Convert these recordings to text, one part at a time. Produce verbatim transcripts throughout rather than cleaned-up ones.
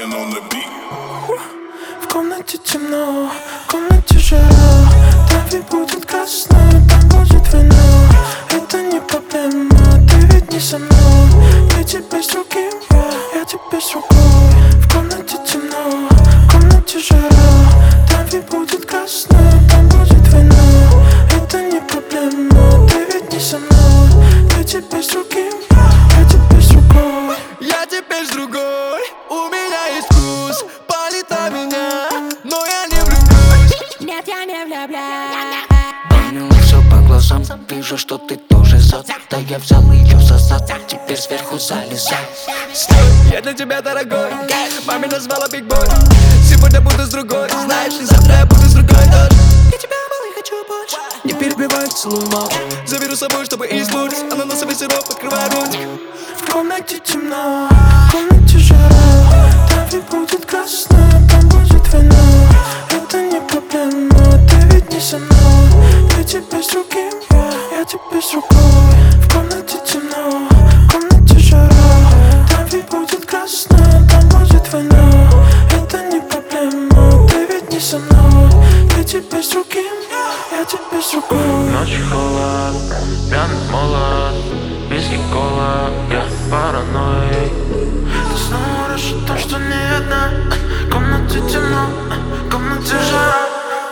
banging on the beat. В комнате темно, в комнате жара. Там ведь будет красно, там будет вино. Это не проблема, ты ведь не со мной. Я теперь с другим, я теперь с другой. В комнате темно, в комнате жара. Там ведь будет красно, там будет вино. Это не проблема, ты ведь не со мной. Я теперь с другим, я теперь с другой. Я теперь с другой, у меня есть вкус. Палит на меня, но я не влюблюсь. Нет, я не влюбляюсь. Поняла все по глазам, вижу, что ты тоже зад. Да я взял ее за зад, теперь сверху залезай. Я для тебя дорогой, маме назвала Big Boy. Сегодня буду с другой, знаешь, и завтра я буду с другой тоже. Я тебя, малый, хочу больше. Не перебивай, целую молча. Заберу с собой, чтобы излучить. Она на себе сироп, открывай рот. В комнате темно, в комнате жара. Там ведь будет красно, там будет вино. Это не проблема, ты ведь не со мной. Я теперь с другим, я теперь с другой. В комнате темно, в комнате жара. Там ведь будет красно, там будет вино. Это не проблема, ты ведь не со мной. Я теперь с другим, я теперь с другой. Ночью холод, пьяный молод, виски кола, я параноик. Ты снова решишь то, что не одна. В комнате темно, в комнате жара.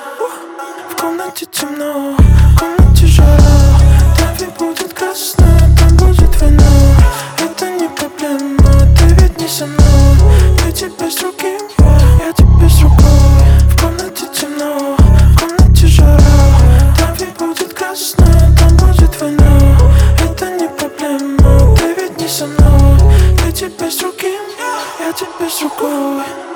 В комнате темно, в комнате жара. Там ведь будет красно, там будет вино. Это не проблема, ты ведь не со мной. Я теперь с другим, я теперь с другой. В комнате темно, в комнате жара. Там ведь будет красно, там будет вино. Это не проблема, ты ведь не со мной. Я теперь с другим, я теперь с другой.